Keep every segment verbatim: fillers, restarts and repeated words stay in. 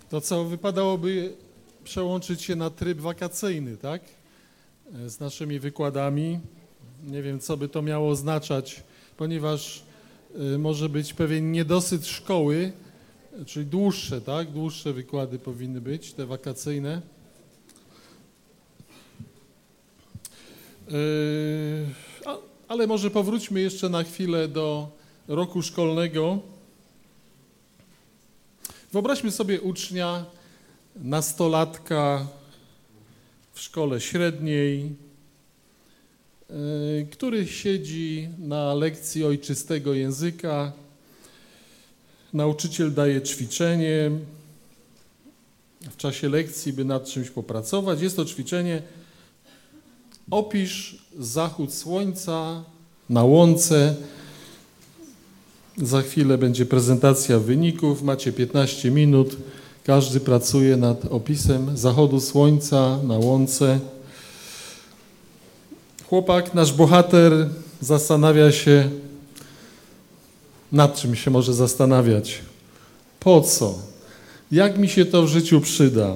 To co, wypadałoby przełączyć się na tryb wakacyjny, tak? Z naszymi wykładami. Nie wiem, co by to miało oznaczać, ponieważ y, może być pewien niedosyt szkoły, czyli dłuższe, tak? Dłuższe wykłady powinny być, te wakacyjne. Yy, a, ale może powróćmy jeszcze na chwilę do roku szkolnego. Wyobraźmy sobie ucznia, nastolatka w szkole średniej, yy, który siedzi na lekcji ojczystego języka. Nauczyciel daje ćwiczenie w czasie lekcji, by nad czymś popracować. Jest to ćwiczenie: opisz zachód słońca na łące. Za chwilę będzie prezentacja wyników. Macie piętnaście minut. Każdy pracuje nad opisem zachodu słońca na łące. Chłopak, nasz bohater, zastanawia się, nad czym się może zastanawiać. Po co? Jak mi się to w życiu przyda?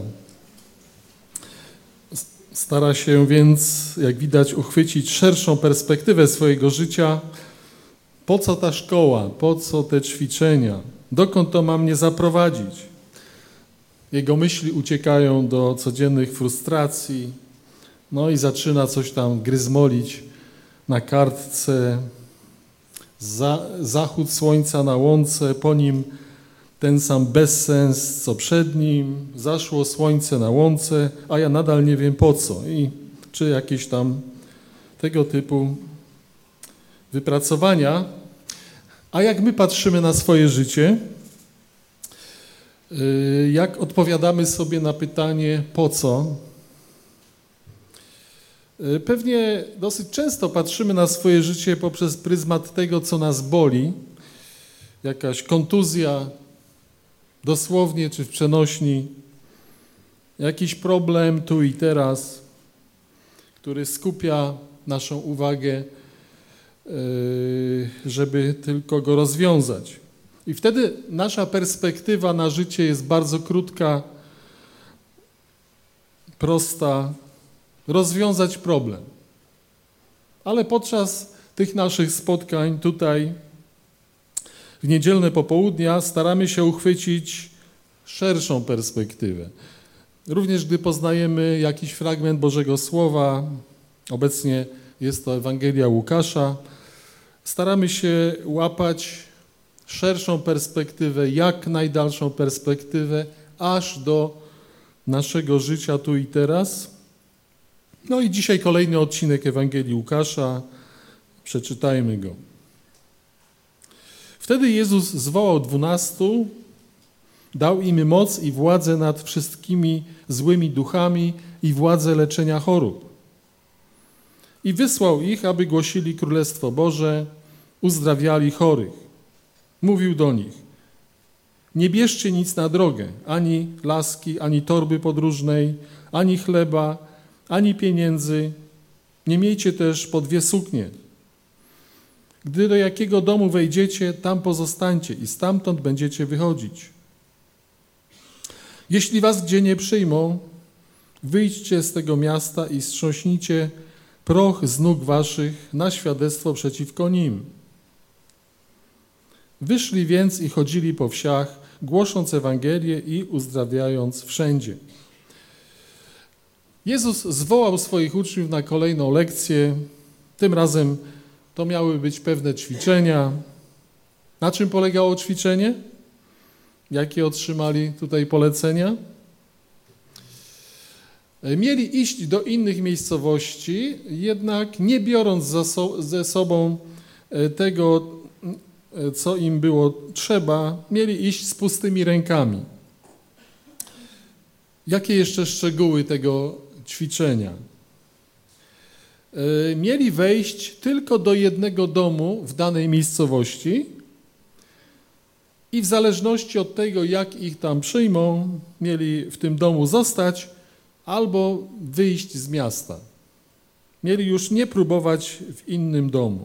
Stara się więc, jak widać, uchwycić szerszą perspektywę swojego życia. Po co ta szkoła? Po co te ćwiczenia? Dokąd to ma mnie zaprowadzić? Jego myśli uciekają do codziennych frustracji, no i zaczyna coś tam gryzmolić na kartce. Za, zachód słońca na łące, po nim ten sam bezsens, co przed nim. Zaszło słońce na łące, a ja nadal nie wiem po co. I czy jakieś tam tego typu wypracowania. A jak my patrzymy na swoje życie, jak odpowiadamy sobie na pytanie po co? Pewnie dosyć często patrzymy na swoje życie poprzez pryzmat tego, co nas boli. Jakaś kontuzja, dosłownie czy w przenośni. Jakiś problem tu i teraz, który skupia naszą uwagę, żeby tylko go rozwiązać. I wtedy nasza perspektywa na życie jest bardzo krótka, prosta. Rozwiązać problem. Ale podczas tych naszych spotkań tutaj w niedzielne popołudnia staramy się uchwycić szerszą perspektywę. Również gdy poznajemy jakiś fragment Bożego Słowa, obecnie jest to Ewangelia Łukasza, staramy się łapać szerszą perspektywę, jak najdalszą perspektywę, aż do naszego życia tu i teraz. No i dzisiaj kolejny odcinek Ewangelii Łukasza. Przeczytajmy go. Wtedy Jezus zwołał dwunastu, dał im moc i władzę nad wszystkimi złymi duchami i władzę leczenia chorób. I wysłał ich, aby głosili Królestwo Boże, uzdrawiali chorych. Mówił do nich: nie bierzcie nic na drogę, ani laski, ani torby podróżnej, ani chleba, ani pieniędzy, nie miejcie też po dwie suknie. Gdy do jakiego domu wejdziecie, tam pozostańcie i stamtąd będziecie wychodzić. Jeśli was gdzie nie przyjmą, wyjdźcie z tego miasta i strząśnijcie proch z nóg waszych na świadectwo przeciwko nim. Wyszli więc i chodzili po wsiach, głosząc Ewangelię i uzdrawiając wszędzie. Jezus zwołał swoich uczniów na kolejną lekcję. Tym razem to miały być pewne ćwiczenia. Na czym polegało ćwiczenie? Jakie otrzymali tutaj polecenia? Mieli iść do innych miejscowości, jednak nie biorąc ze sobą tego, co im było trzeba, mieli iść z pustymi rękami. Jakie jeszcze szczegóły tego ćwiczenia? Mieli wejść tylko do jednego domu w danej miejscowości i w zależności od tego, jak ich tam przyjmą, mieli w tym domu zostać albo wyjść z miasta. Mieli już nie próbować w innym domu,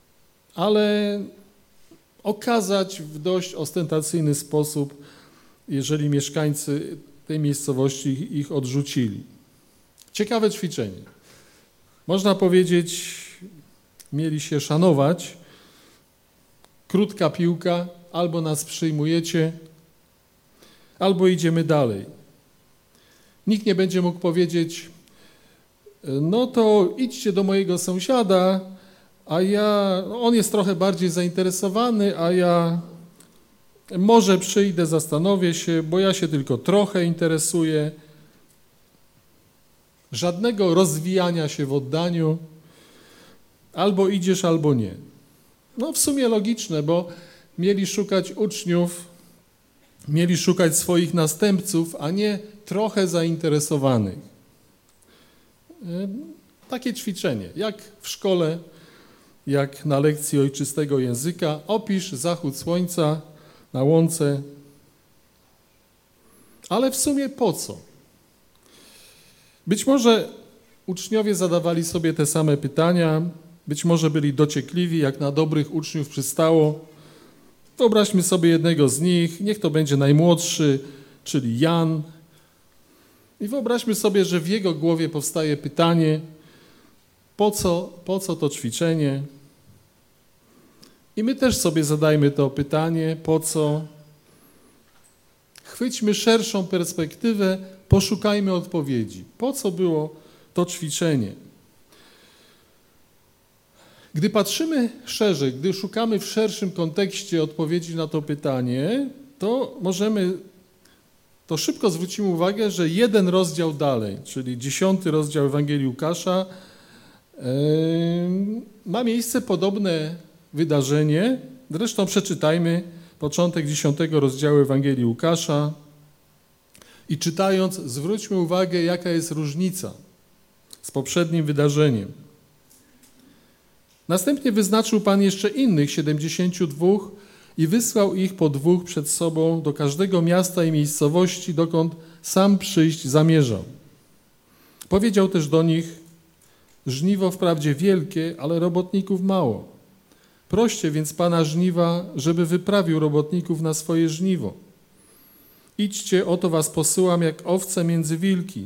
ale okazać w dość ostentacyjny sposób jeżeli mieszkańcy tej miejscowości ich odrzucili. Ciekawe ćwiczenie. Można powiedzieć, mieli się szanować. Krótka piłka, albo nas przyjmujecie, albo idziemy dalej. Nikt nie będzie mógł powiedzieć, no to idźcie do mojego sąsiada, a ja, on jest trochę bardziej zainteresowany, a ja może przyjdę, zastanowię się, bo ja się tylko trochę interesuję. Żadnego rozwijania się w oddaniu, albo idziesz, albo nie. No w sumie logiczne, bo mieli szukać uczniów, mieli szukać swoich następców, a nie trochę zainteresowanych. Takie ćwiczenie, jak w szkole, jak na lekcji ojczystego języka, opisz zachód słońca na łące, ale w sumie po co? Być może uczniowie zadawali sobie te same pytania, być może byli dociekliwi, jak na dobrych uczniów przystało. Wyobraźmy sobie jednego z nich, niech to będzie najmłodszy, czyli Jan. I wyobraźmy sobie, że w jego głowie powstaje pytanie, po co, po co to ćwiczenie? I my też sobie zadajmy to pytanie, po co? Chwyćmy szerszą perspektywę, poszukajmy odpowiedzi. Po co było to ćwiczenie? Gdy patrzymy szerzej, gdy szukamy w szerszym kontekście odpowiedzi na to pytanie, to możemy, to szybko zwrócimy uwagę, że jeden rozdział dalej, czyli dziesiąty rozdział Ewangelii Łukasza, yy, ma miejsce podobne wydarzenie. Zresztą przeczytajmy początek dziesiątego rozdziału Ewangelii Łukasza i czytając zwróćmy uwagę, jaka jest różnica z poprzednim wydarzeniem. Następnie wyznaczył Pan jeszcze innych siedemdziesięciu dwóch i wysłał ich po dwóch przed sobą do każdego miasta i miejscowości, dokąd sam przyjść zamierzał. Powiedział też do nich, żniwo wprawdzie wielkie, ale robotników mało. Proście więc Pana żniwa, żeby wyprawił robotników na swoje żniwo. Idźcie, oto was posyłam jak owce między wilki.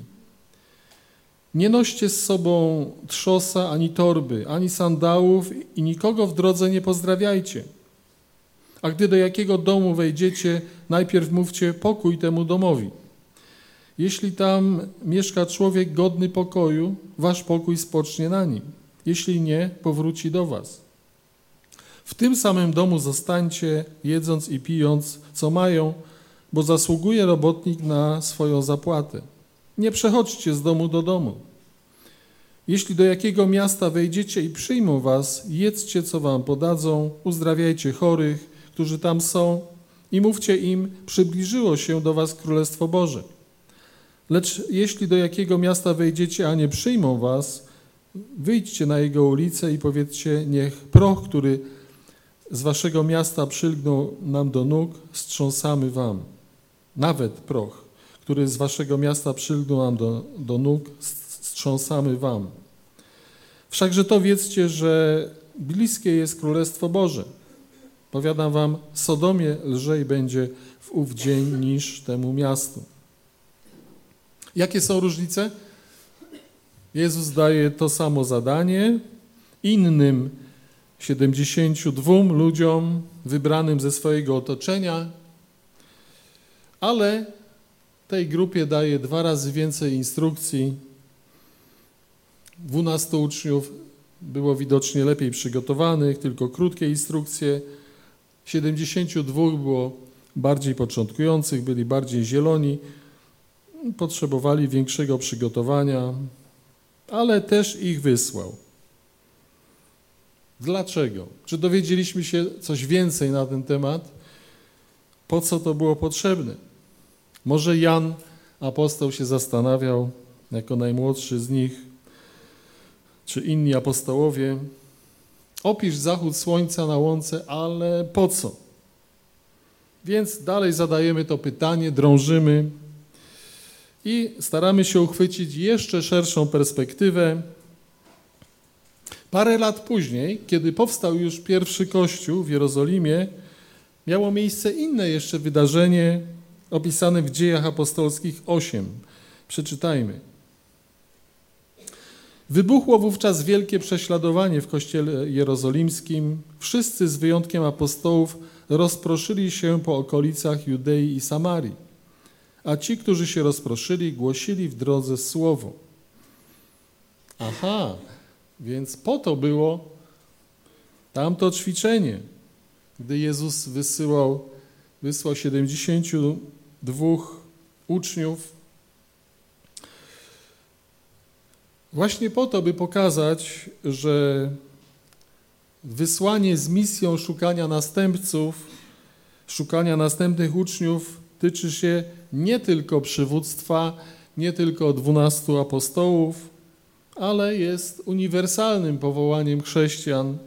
Nie noście z sobą trzosa, ani torby, ani sandałów i nikogo w drodze nie pozdrawiajcie. A gdy do jakiego domu wejdziecie, najpierw mówcie pokój temu domowi. Jeśli tam mieszka człowiek godny pokoju, wasz pokój spocznie na nim. Jeśli nie, powróci do was. W tym samym domu zostańcie, jedząc i pijąc, co mają, bo zasługuje robotnik na swoją zapłatę. Nie przechodźcie z domu do domu. Jeśli do jakiego miasta wejdziecie i przyjmą was, jedzcie, co wam podadzą, uzdrawiajcie chorych, którzy tam są i mówcie im, przybliżyło się do was Królestwo Boże. Lecz jeśli do jakiego miasta wejdziecie, a nie przyjmą was, wyjdźcie na jego ulicę i powiedzcie, niech proch, który z waszego miasta przylgnął nam do nóg, strząsamy wam. Nawet proch, który z waszego miasta przylgnął nam do, do nóg, strząsamy wam. Wszakże to wiedzcie, że bliskie jest Królestwo Boże. Powiadam wam, Sodomie lżej będzie w ów dzień niż temu miastu. Jakie są różnice? Jezus daje to samo zadanie innym siedemdziesięciu dwóm ludziom wybranym ze swojego otoczenia, ale tej grupie daje dwa razy więcej instrukcji. Dwunastu uczniów było widocznie lepiej przygotowanych, tylko krótkie instrukcje. Siedemdziesięciu dwóch było bardziej początkujących, byli bardziej zieloni, potrzebowali większego przygotowania, ale też ich wysłał. Dlaczego? Czy dowiedzieliśmy się coś więcej na ten temat? Po co to było potrzebne? Może Jan, apostoł, się zastanawiał, jako najmłodszy z nich, czy inni apostołowie, opisz zachód słońca na łące, ale po co? Więc dalej zadajemy to pytanie, drążymy i staramy się uchwycić jeszcze szerszą perspektywę. Parę lat później, kiedy powstał już pierwszy kościół w Jerozolimie, miało miejsce inne jeszcze wydarzenie, opisane w Dziejach Apostolskich osiem. Przeczytajmy. Wybuchło wówczas wielkie prześladowanie w kościele jerozolimskim. Wszyscy z wyjątkiem apostołów rozproszyli się po okolicach Judei i Samarii, a ci, którzy się rozproszyli, głosili w drodze słowo. Aha, więc po to było tamto ćwiczenie, gdy Jezus wysyłał, wysłał siedemdziesięciu dwóch uczniów. Właśnie po to, by pokazać, że wysłanie z misją szukania następców, szukania następnych uczniów tyczy się nie tylko przywództwa, nie tylko dwunastu apostołów, ale jest uniwersalnym powołaniem chrześcijan.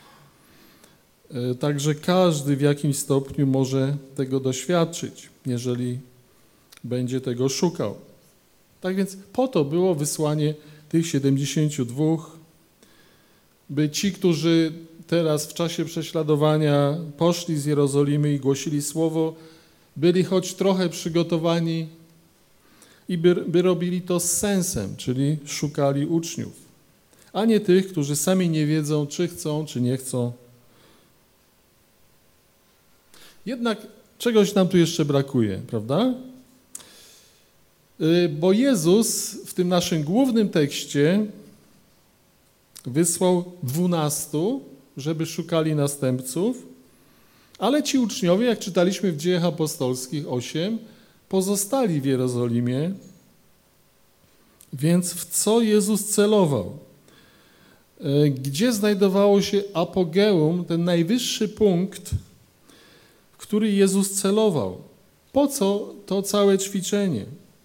Także każdy w jakimś stopniu może tego doświadczyć, jeżeli będzie tego szukał. Tak więc po to było wysłanie tych siedemdziesięciu dwóch, by ci, którzy teraz w czasie prześladowania poszli z Jerozolimy i głosili słowo, byli choć trochę przygotowani i by, by robili to z sensem, czyli szukali uczniów, a nie tych, którzy sami nie wiedzą, czy chcą, czy nie chcą. Jednak czegoś nam tu jeszcze brakuje, prawda? Bo Jezus w tym naszym głównym tekście wysłał dwunastu, żeby szukali następców, ale ci uczniowie, jak czytaliśmy w Dziejach Apostolskich osiem, pozostali w Jerozolimie. Więc w co Jezus celował? Gdzie znajdowało się apogeum, ten najwyższy punkt, w który Jezus celował? Po co to całe ćwiczenie?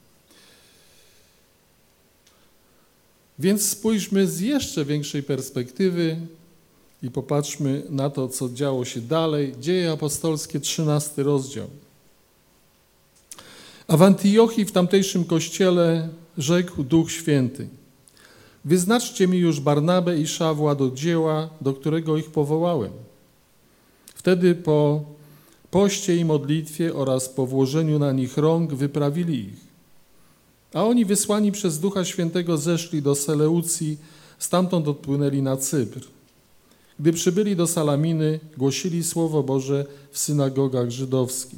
Więc spójrzmy z jeszcze większej perspektywy i popatrzmy na to, co działo się dalej. Dzieje apostolskie, trzynasty rozdział. A w Antiochii, w tamtejszym kościele, rzekł Duch Święty: wyznaczcie mi już Barnabę i Szawła do dzieła, do którego ich powołałem. Wtedy po poście i modlitwie oraz po włożeniu na nich rąk wyprawili ich. A oni wysłani przez Ducha Świętego zeszli do Seleucji, stamtąd odpłynęli na Cypr. Gdy przybyli do Salaminy, głosili Słowo Boże w synagogach żydowskich.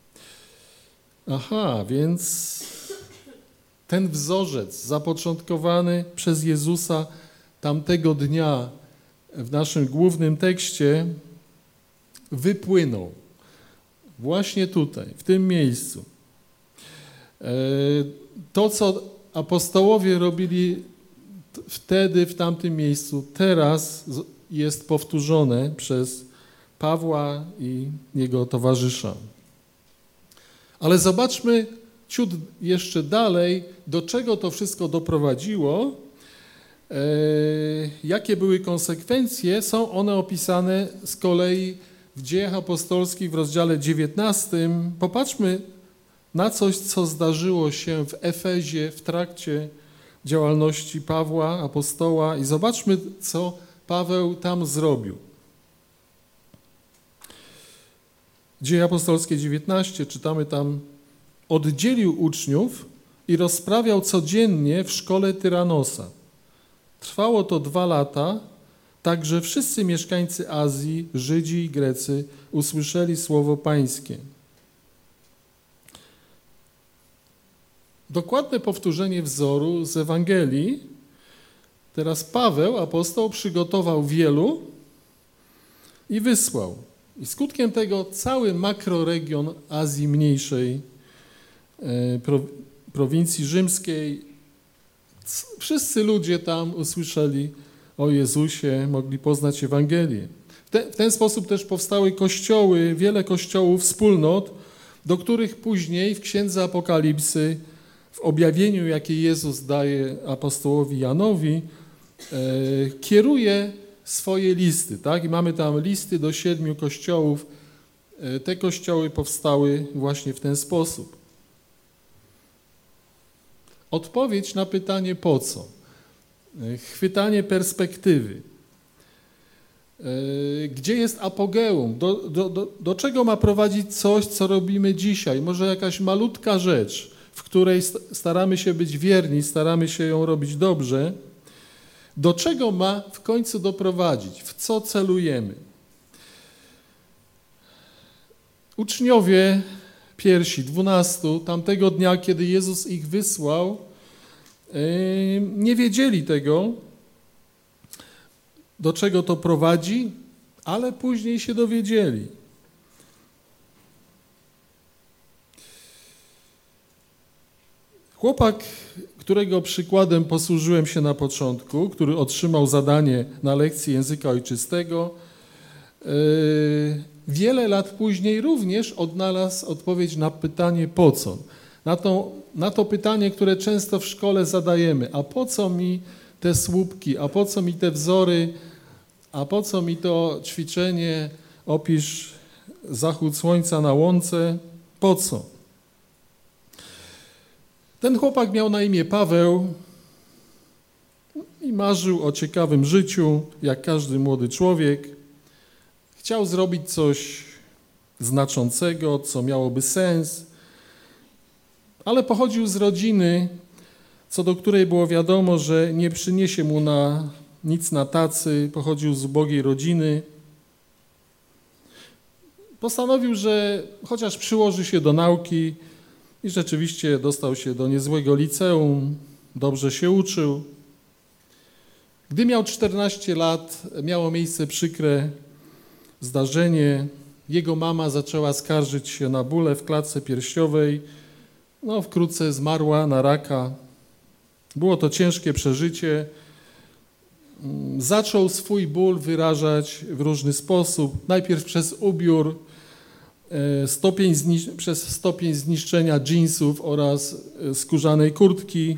Aha, więc ten wzorzec zapoczątkowany przez Jezusa tamtego dnia w naszym głównym tekście wypłynął właśnie tutaj, w tym miejscu. To, co apostołowie robili wtedy, w tamtym miejscu, teraz jest powtórzone przez Pawła i jego towarzysza. Ale zobaczmy ciut jeszcze dalej, do czego to wszystko doprowadziło, e, jakie były konsekwencje. Są one opisane z kolei w Dziejach Apostolskich w rozdziale dziewiętnastym. Popatrzmy na coś, co zdarzyło się w Efezie w trakcie działalności Pawła, apostoła, i zobaczmy, co Paweł tam zrobił. Dzieje apostolskie dziewiętnaście, czytamy tam: oddzielił uczniów i rozprawiał codziennie w szkole Tyranosa. Trwało to dwa lata, tak że wszyscy mieszkańcy Azji, Żydzi i Grecy usłyszeli słowo Pańskie. Dokładne powtórzenie wzoru z Ewangelii. Teraz Paweł, apostoł, przygotował wielu i wysłał. I skutkiem tego cały makroregion Azji Mniejszej, prowincji rzymskiej, wszyscy ludzie tam usłyszeli o Jezusie, mogli poznać Ewangelię. W, te, w ten sposób też powstały kościoły, wiele kościołów, wspólnot, do których później w Księdze Apokalipsy, w objawieniu, jakie Jezus daje apostołowi Janowi, e, kieruje swoje listy. Tak? I mamy tam listy do siedmiu kościołów. E, te kościoły powstały właśnie w ten sposób. Odpowiedź na pytanie po co? E, chwytanie perspektywy. Gdzie jest apogeum? Do, do, do, do czego ma prowadzić coś, co robimy dzisiaj? Może jakaś malutka rzecz, w której staramy się być wierni, staramy się ją robić dobrze. Do czego ma w końcu doprowadzić? W co celujemy? Uczniowie pierwsi, dwunastu, tamtego dnia, kiedy Jezus ich wysłał, nie wiedzieli tego, do czego to prowadzi, ale później się dowiedzieli. Chłopak, którego przykładem posłużyłem się na początku, który otrzymał zadanie na lekcji języka ojczystego, wiele lat później również odnalazł odpowiedź na pytanie po co. Na to, na to pytanie, które często w szkole zadajemy, a po co mi te słupki, a po co mi te wzory, a po co mi to ćwiczenie, opisz zachód słońca na łące, po co? Ten chłopak miał na imię Paweł i marzył o ciekawym życiu, jak każdy młody człowiek. Chciał zrobić coś znaczącego, co miałoby sens, ale pochodził z rodziny, co do której było wiadomo, że nie przyniesie mu na nic na tacy, pochodził z ubogiej rodziny. Postanowił, że chociaż przyłoży się do nauki i rzeczywiście dostał się do niezłego liceum, dobrze się uczył. Gdy miał czternaście lat, miało miejsce przykre zdarzenie. Jego mama zaczęła skarżyć się na bóle w klatce piersiowej. No, wkrótce zmarła na raka. Było to ciężkie przeżycie. Zaczął swój ból wyrażać w różny sposób. Najpierw przez ubiór, stopień znisz- przez stopień zniszczenia dżinsów oraz skórzanej kurtki.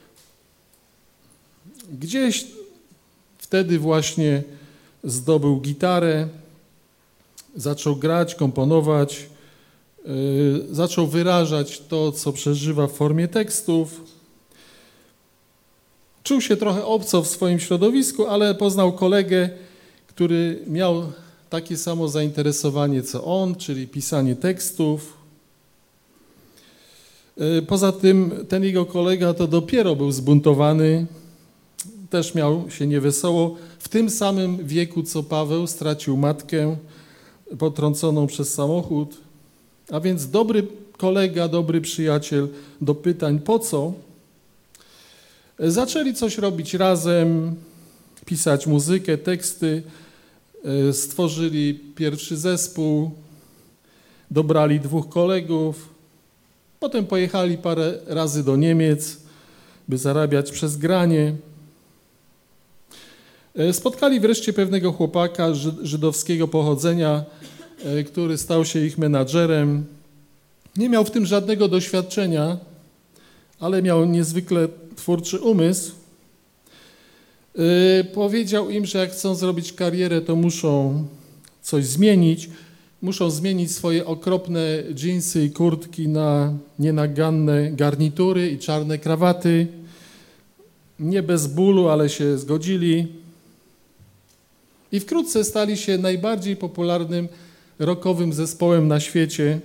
Gdzieś wtedy właśnie zdobył gitarę, zaczął grać, komponować, yy, zaczął wyrażać to, co przeżywa w formie tekstów. Czuł się trochę obco w swoim środowisku, ale poznał kolegę, który miał takie samo zainteresowanie co on, czyli pisanie tekstów. Poza tym ten jego kolega to dopiero był zbuntowany, też miał się niewesoło. W tym samym wieku co Paweł stracił matkę potrąconą przez samochód, a więc dobry kolega, dobry przyjaciel do pytań po co, zaczęli coś robić razem, pisać muzykę, teksty, stworzyli pierwszy zespół, dobrali dwóch kolegów, potem pojechali parę razy do Niemiec, by zarabiać przez granie. Spotkali wreszcie pewnego chłopaka żydowskiego pochodzenia, który stał się ich menadżerem. Nie miał w tym żadnego doświadczenia, ale miał niezwykle twórczy umysł. Powiedział im, że jak chcą zrobić karierę, to muszą coś zmienić. Muszą zmienić swoje okropne dżinsy i kurtki na nienaganne garnitury i czarne krawaty. Nie bez bólu, ale się zgodzili. I wkrótce stali się najbardziej popularnym rockowym zespołem na świecie.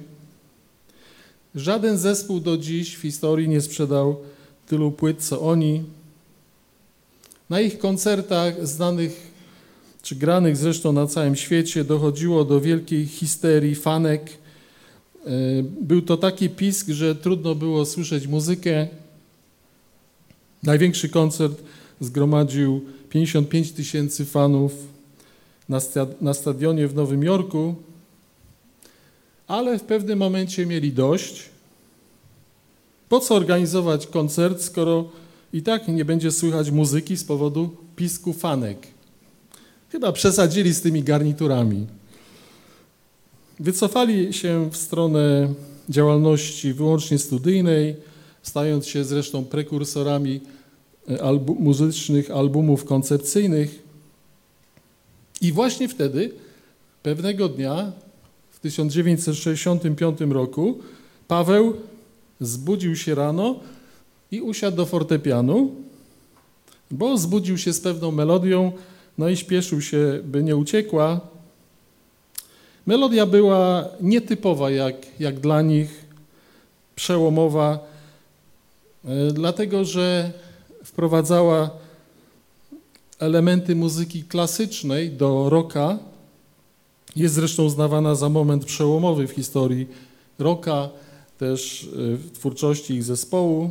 Żaden zespół do dziś w historii nie sprzedał tylu płyt, co oni. Na ich koncertach znanych, czy granych zresztą na całym świecie, dochodziło do wielkiej histerii fanek. Był to taki pisk, że trudno było słyszeć muzykę. Największy koncert zgromadził pięćdziesiąt pięć tysięcy fanów na, sta- na stadionie w Nowym Jorku, ale w pewnym momencie mieli dość. Po co organizować koncert, skoro i tak nie będzie słychać muzyki z powodu pisku fanek? Chyba przesadzili z tymi garniturami. Wycofali się w stronę działalności wyłącznie studyjnej, stając się zresztą prekursorami albu- muzycznych albumów koncepcyjnych. I właśnie wtedy, pewnego dnia, w tysiąc dziewięćset sześćdziesiątym piątym roku, Paweł zbudził się rano i usiadł do fortepianu, bo zbudził się z pewną melodią, no i śpieszył się, by nie uciekła. Melodia była nietypowa jak, jak dla nich, przełomowa, dlatego że wprowadzała elementy muzyki klasycznej do rocka. Jest zresztą uznawana za moment przełomowy w historii rocka, też w twórczości ich zespołu.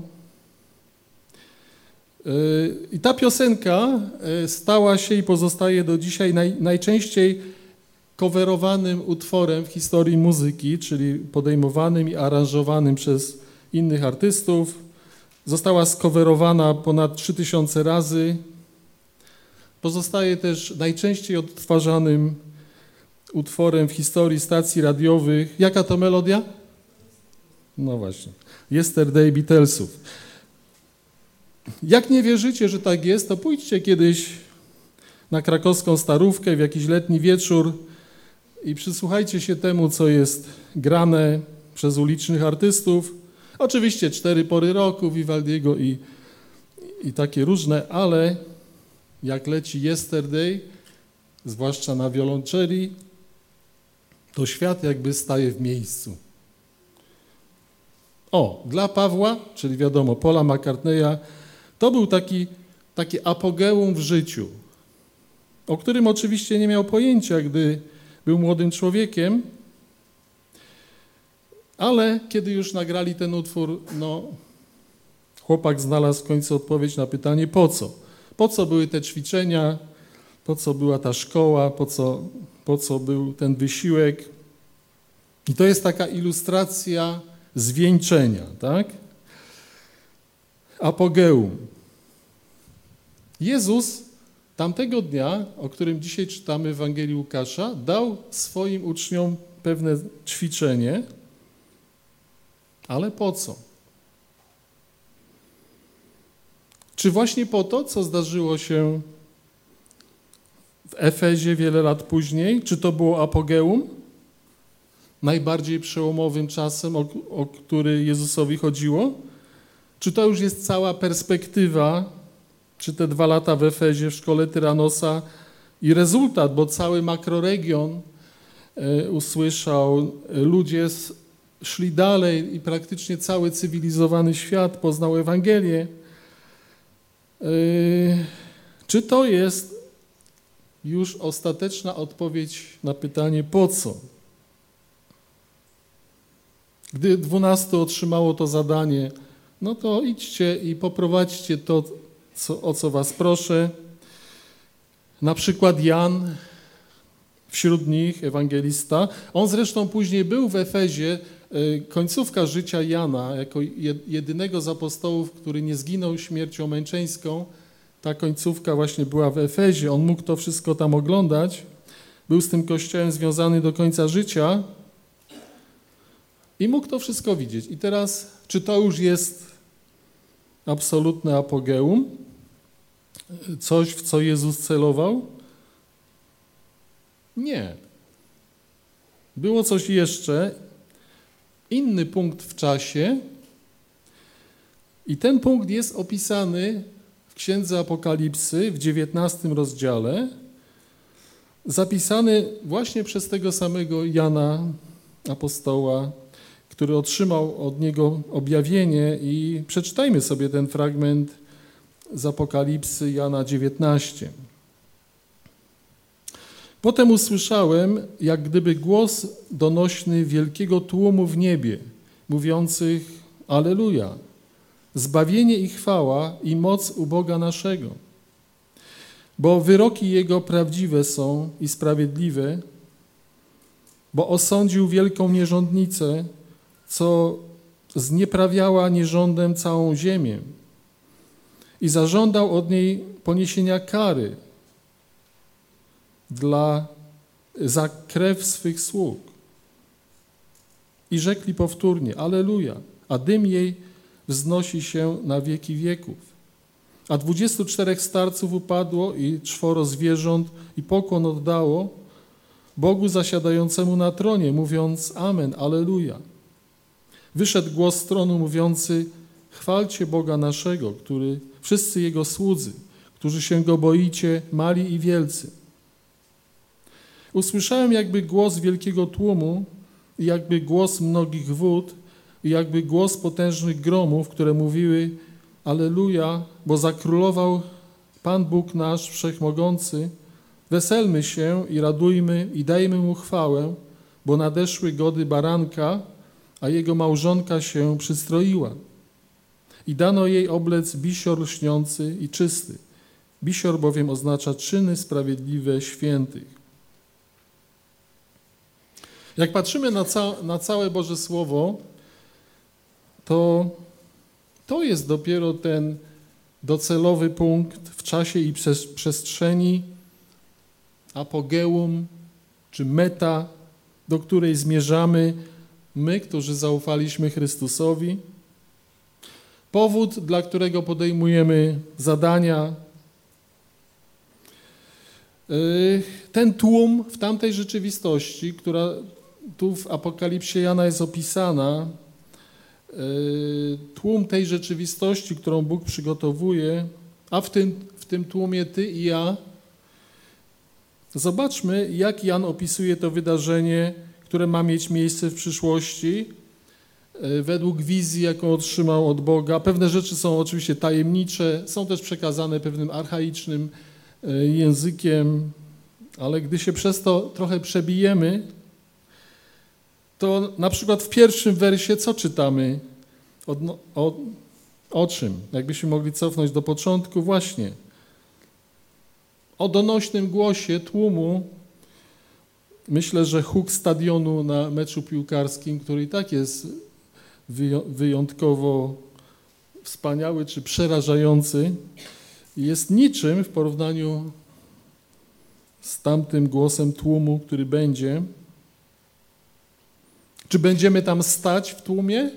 I ta piosenka stała się i pozostaje do dzisiaj naj, najczęściej coverowanym utworem w historii muzyki, czyli podejmowanym i aranżowanym przez innych artystów. Została skowerowana ponad trzy tysiące razy. Pozostaje też najczęściej odtwarzanym utworem w historii stacji radiowych. Jaka to melodia? No właśnie. Yesterday Beatlesów. Jak nie wierzycie, że tak jest, to pójdźcie kiedyś na krakowską Starówkę w jakiś letni wieczór i przysłuchajcie się temu, co jest grane przez ulicznych artystów. Oczywiście cztery pory roku, Vivaldiego i, i takie różne, ale jak leci Yesterday, zwłaszcza na wiolonczeli, to świat jakby staje w miejscu. O, dla Pawła, czyli wiadomo, Paula McCartneya, to był taki, taki apogeum w życiu, o którym oczywiście nie miał pojęcia, gdy był młodym człowiekiem, ale kiedy już nagrali ten utwór, no, chłopak znalazł w końcu odpowiedź na pytanie, po co? Po co były te ćwiczenia, po co była ta szkoła, po co, po co był ten wysiłek. I to jest taka ilustracja zwieńczenia, tak? Apogeum. Jezus tamtego dnia, o którym dzisiaj czytamy w Ewangelii Łukasza, dał swoim uczniom pewne ćwiczenie, ale po co? Czy właśnie po to, co zdarzyło się w Efezie wiele lat później? Czy to było apogeum? Najbardziej przełomowym czasem, o, o który Jezusowi chodziło? Czy to już jest cała perspektywa, czy te dwa lata w Efezie w szkole Tyranosa i rezultat, bo cały makroregion e, usłyszał, ludzie s, szli dalej i praktycznie cały cywilizowany świat poznał Ewangelię. E, czy to jest już ostateczna odpowiedź na pytanie po co? Gdy dwunastu otrzymało to zadanie, no to idźcie i poprowadźcie to, co, o co was proszę. Na przykład Jan, wśród nich ewangelista. On zresztą później był w Efezie, końcówka życia Jana, jako jedynego z apostołów, który nie zginął śmiercią męczeńską. Ta końcówka właśnie była w Efezie. On mógł to wszystko tam oglądać. Był z tym kościołem związany do końca życia i mógł to wszystko widzieć. I teraz, czy to już jest absolutne apogeum? Coś, w co Jezus celował? Nie. Było coś jeszcze, inny punkt w czasie i ten punkt jest opisany w Księdze Apokalipsy w dziewiętnastym rozdziale, zapisany właśnie przez tego samego Jana, apostoła, który otrzymał od niego objawienie i przeczytajmy sobie ten fragment z Apokalipsy Jana dziewiętnaście. Potem usłyszałem, jak gdyby głos donośny wielkiego tłumu w niebie, mówiących Alleluja, zbawienie i chwała i moc u Boga naszego, bo wyroki Jego prawdziwe są i sprawiedliwe, bo osądził wielką nierządnicę, co znieprawiała nierządem całą ziemię i zażądał od niej poniesienia kary dla, za krew swych sług. I rzekli powtórnie, Alleluja, a dym jej wznosi się na wieki wieków. A dwudziestu czterech starców upadło i czworo zwierząt i pokłon oddało Bogu zasiadającemu na tronie, mówiąc Amen, Alleluja. Wyszedł głos z tronu mówiący, chwalcie Boga naszego, który, wszyscy Jego słudzy, którzy się Go boicie, mali i wielcy. Usłyszałem jakby głos wielkiego tłumu i jakby głos mnogich wód i jakby głos potężnych gromów, które mówiły: Alleluja, bo zakrólował Pan Bóg nasz Wszechmogący. Weselmy się i radujmy i dajmy Mu chwałę, bo nadeszły gody baranka, a jego małżonka się przystroiła. I dano jej oblec bisior lśniący i czysty. Bisior bowiem oznacza czyny sprawiedliwe świętych. Jak patrzymy na, ca- na całe Boże Słowo, to to jest dopiero ten docelowy punkt w czasie i przez- przestrzeni, apogeum czy meta, do której zmierzamy my, którzy zaufaliśmy Chrystusowi. Powód, dla którego podejmujemy zadania. Ten tłum w tamtej rzeczywistości, która tu w Apokalipsie Jana jest opisana, tłum tej rzeczywistości, którą Bóg przygotowuje, a w tym, w tym tłumie ty i ja. Zobaczmy, jak Jan opisuje to wydarzenie, które ma mieć miejsce w przyszłości, według wizji, jaką otrzymał od Boga. Pewne rzeczy są oczywiście tajemnicze, są też przekazane pewnym archaicznym językiem, ale gdy się przez to trochę przebijemy, to na przykład w pierwszym wersie co czytamy? O, o, o czym? Jakbyśmy mogli cofnąć do początku, właśnie. O donośnym głosie tłumu. Myślę, że huk stadionu na meczu piłkarskim, który i tak jest wyjątkowo wspaniały czy przerażający, jest niczym w porównaniu z tamtym głosem tłumu, który będzie. Czy będziemy tam stać w tłumie?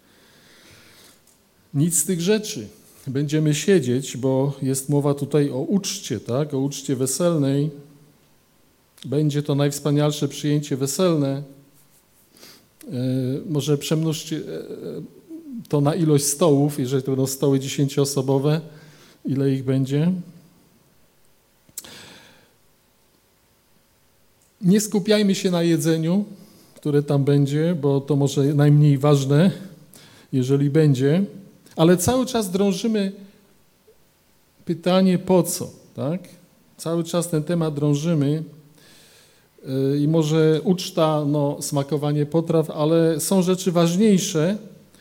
Nic z tych rzeczy. Będziemy siedzieć, bo jest mowa tutaj o uczcie, tak? O uczcie weselnej. Będzie to najwspanialsze przyjęcie weselne. E, może przemnóżcie to na ilość stołów, jeżeli to będą stoły dziesięcioosobowe, ile ich będzie. Nie skupiajmy się na jedzeniu, które tam będzie, bo to może najmniej ważne, jeżeli będzie, ale cały czas drążymy pytanie po co, tak? Cały czas ten temat drążymy i może uczta, no, smakowanie potraw, ale są rzeczy ważniejsze.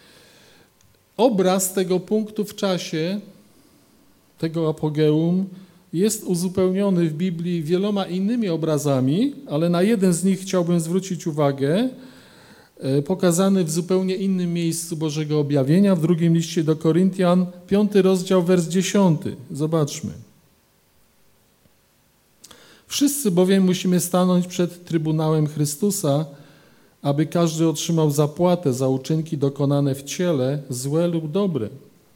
Obraz tego punktu w czasie, tego apogeum, jest uzupełniony w Biblii wieloma innymi obrazami, ale na jeden z nich chciałbym zwrócić uwagę, pokazany w zupełnie innym miejscu Bożego Objawienia, w drugim liście do Koryntian, piąty rozdział, wers dziesiąty. Zobaczmy. Wszyscy bowiem musimy stanąć przed Trybunałem Chrystusa, aby każdy otrzymał zapłatę za uczynki dokonane w ciele, złe lub dobre.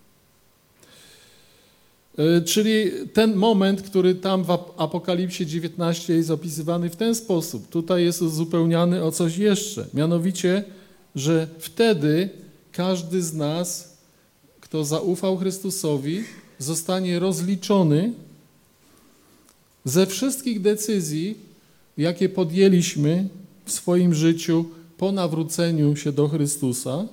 Czyli ten moment, który tam w Apokalipsie dziewiętnaście jest opisywany w ten sposób, tutaj jest uzupełniany o coś jeszcze, mianowicie, że wtedy każdy z nas, kto zaufał Chrystusowi, zostanie rozliczony ze wszystkich decyzji, jakie podjęliśmy w swoim życiu po nawróceniu się do Chrystusa.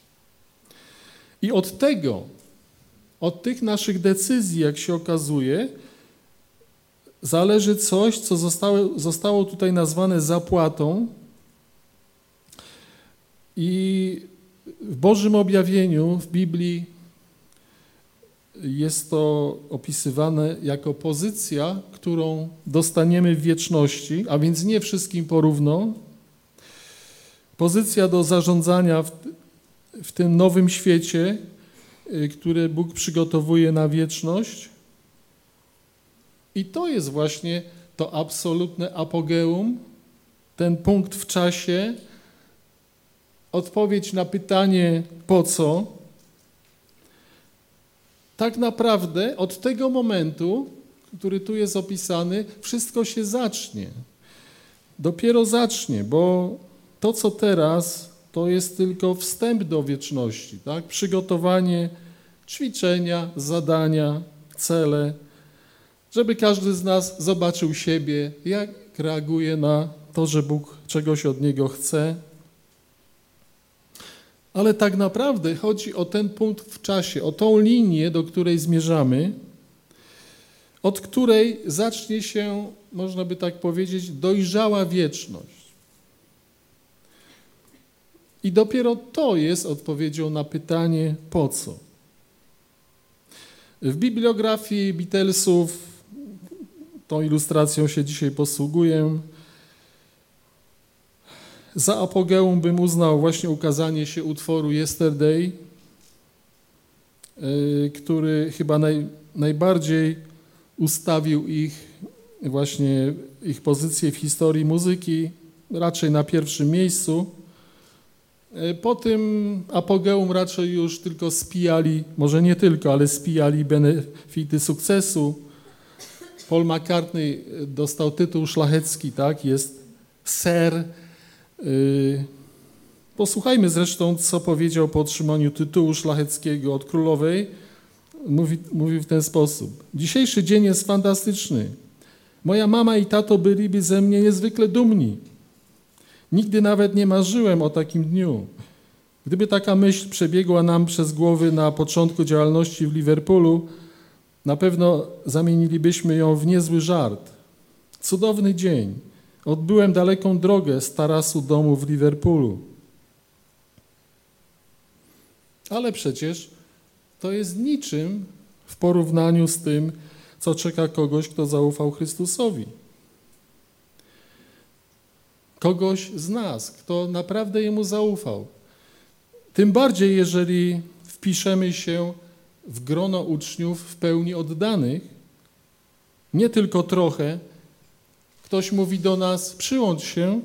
I od tego, od tych naszych decyzji, jak się okazuje, zależy coś, co zostało, zostało tutaj nazwane zapłatą. I w Bożym Objawieniu, w Biblii jest to opisywane jako pozycja, którą dostaniemy w wieczności, a więc nie wszystkim porówno. Pozycja do zarządzania w, w tym nowym świecie, które Bóg przygotowuje na wieczność. I to jest właśnie to absolutne apogeum, ten punkt w czasie, odpowiedź na pytanie po co. Tak naprawdę od tego momentu, który tu jest opisany, wszystko się zacznie. Dopiero zacznie, bo to, co teraz, to jest tylko wstęp do wieczności, tak? Przygotowanie, ćwiczenia, zadania, cele, żeby każdy z nas zobaczył siebie, jak reaguje na to, że Bóg czegoś od niego chce. Ale tak naprawdę chodzi o ten punkt w czasie, o tą linię, do której zmierzamy, od której zacznie się, można by tak powiedzieć, dojrzała wieczność. I dopiero to jest odpowiedzią na pytanie, po co? W bibliografii Beatlesów, tą ilustracją się dzisiaj posługuję, za apogeum bym uznał właśnie ukazanie się utworu Yesterday, który chyba naj, najbardziej ustawił ich, właśnie ich pozycję w historii muzyki, raczej na pierwszym miejscu. Po tym apogeum raczej już tylko spijali, może nie tylko, ale spijali benefity sukcesu. Paul McCartney dostał tytuł szlachecki, tak, jest Sir. Posłuchajmy zresztą, co powiedział po otrzymaniu tytułu szlacheckiego od królowej. Mówi, mówi w ten sposób. Dzisiejszy dzień jest fantastyczny. Moja mama i tato byliby ze mnie niezwykle dumni. Nigdy nawet nie marzyłem o takim dniu. Gdyby taka myśl przebiegła nam przez głowy na początku działalności w Liverpoolu, na pewno zamienilibyśmy ją w niezły żart. Cudowny dzień. Odbyłem daleką drogę z tarasu domu w Liverpoolu. Ale przecież to jest niczym w porównaniu z tym, co czeka kogoś, kto zaufał Chrystusowi. Kogoś z nas, kto naprawdę Jemu zaufał. Tym bardziej, jeżeli wpiszemy się w grono uczniów w pełni oddanych, nie tylko trochę. Ktoś mówi do nas, przyłącz się,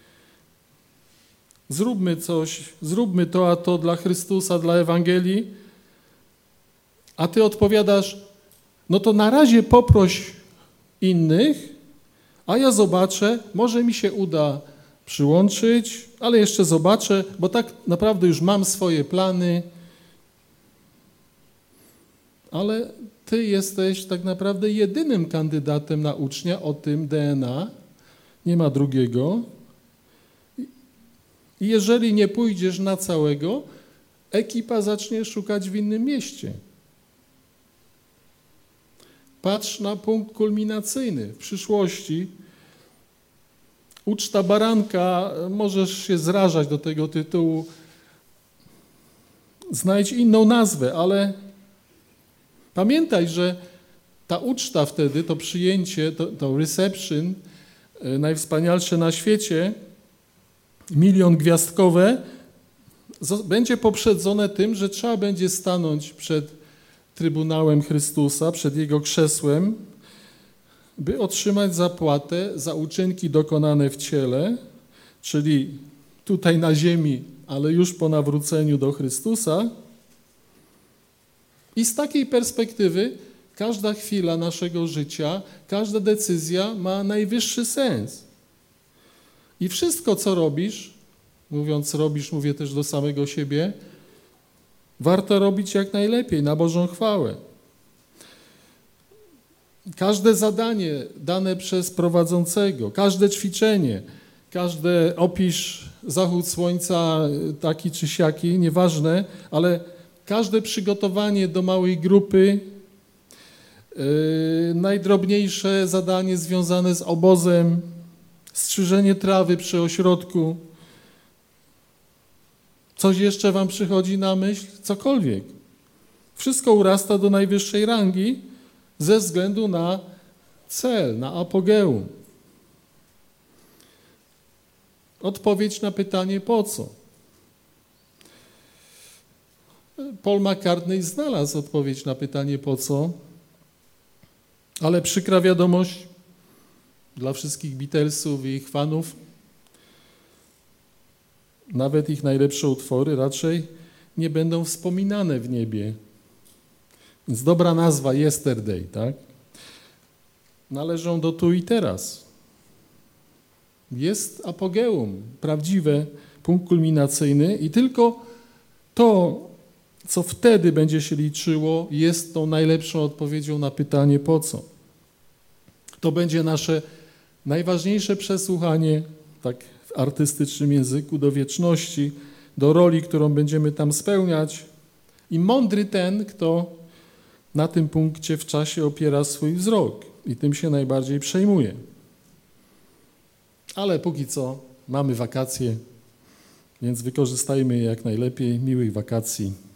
zróbmy coś, zróbmy to, a to dla Chrystusa, dla Ewangelii, a ty odpowiadasz, no to na razie poproś innych, a ja zobaczę, może mi się uda przyłączyć, ale jeszcze zobaczę, bo tak naprawdę już mam swoje plany, ale ty jesteś tak naprawdę jedynym kandydatem na ucznia o tym D N A, nie ma drugiego. I jeżeli nie pójdziesz na całego, ekipa zacznie szukać w innym mieście. Patrz na punkt kulminacyjny w przyszłości. Uczta baranka, możesz się zrażać do tego tytułu. Znajdź inną nazwę, ale pamiętaj, że ta uczta wtedy, to przyjęcie, to, to reception, najwspanialsze na świecie, milion gwiazdkowe, będzie poprzedzone tym, że trzeba będzie stanąć przed Trybunałem Chrystusa, przed Jego krzesłem, by otrzymać zapłatę za uczynki dokonane w ciele, czyli tutaj na ziemi, ale już po nawróceniu do Chrystusa. I z takiej perspektywy każda chwila naszego życia, każda decyzja ma najwyższy sens. I wszystko, co robisz, mówiąc robisz, mówię też do samego siebie, warto robić jak najlepiej, na Bożą chwałę. Każde zadanie dane przez prowadzącego, każde ćwiczenie, każde opisz zachód słońca taki czy siaki, nieważne, ale każde przygotowanie do małej grupy, yy, najdrobniejsze zadanie związane z obozem, strzyżenie trawy przy ośrodku. Coś jeszcze wam przychodzi na myśl? Cokolwiek. Wszystko urasta do najwyższej rangi ze względu na cel, na apogeum. Odpowiedź na pytanie po co? Paul McCartney znalazł odpowiedź na pytanie po co, ale przykra wiadomość dla wszystkich Beatlesów i ich fanów, nawet ich najlepsze utwory raczej nie będą wspominane w niebie. Więc dobra nazwa Yesterday, tak? Należą do tu i teraz. Jest apogeum, prawdziwe, punkt kulminacyjny i tylko to, co wtedy będzie się liczyło, jest tą najlepszą odpowiedzią na pytanie po co. To będzie nasze najważniejsze przesłuchanie, tak w artystycznym języku, do wieczności, do roli, którą będziemy tam spełniać. I mądry ten, kto na tym punkcie w czasie opiera swój wzrok i tym się najbardziej przejmuje. Ale póki co mamy wakacje, więc wykorzystajmy je jak najlepiej. Miłych wakacji.